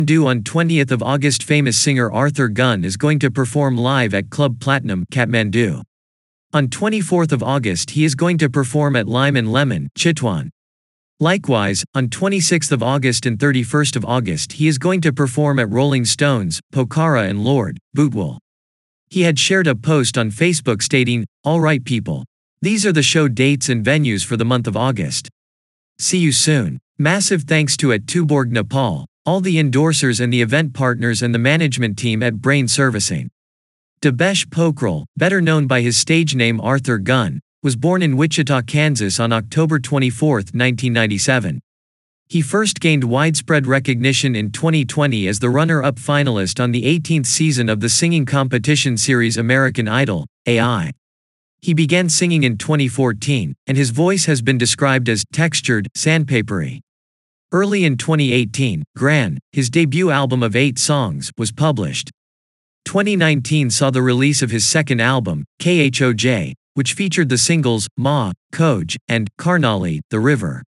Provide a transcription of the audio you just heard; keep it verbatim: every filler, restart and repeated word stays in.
Due on twentieth of August, famous singer Arthur Gunn is going to perform live at Club Platinum, Kathmandu. On twenty-fourth of August he is going to perform at Lime and Lemon, Chitwan. Likewise, on twenty-sixth of August and thirty-first of August he is going to perform at Rolling Stones, Pokhara and Lord, Bootwell. He had shared a post on Facebook stating, "Alright people. These are the show dates and venues for the month of August. See you soon." Massive thanks to at Tuborg Nepal, all the endorsers and the event partners and the management team at Brain Servicing. Debesh Pokhrel, better known by his stage name Arthur Gunn, was born in Wichita, Kansas on October twenty-fourth, nineteen ninety-seven. He first gained widespread recognition in twenty twenty as the runner-up finalist on the eighteenth season of the singing competition series American Idol, A I. He began singing in twenty fourteen, and his voice has been described as textured, sandpapery. Early in twenty eighteen, Gran, his debut album of eight songs, was published. twenty nineteen saw the release of his second album, Khoj, which featured the singles Ma, Khoj, and Karnali, The River.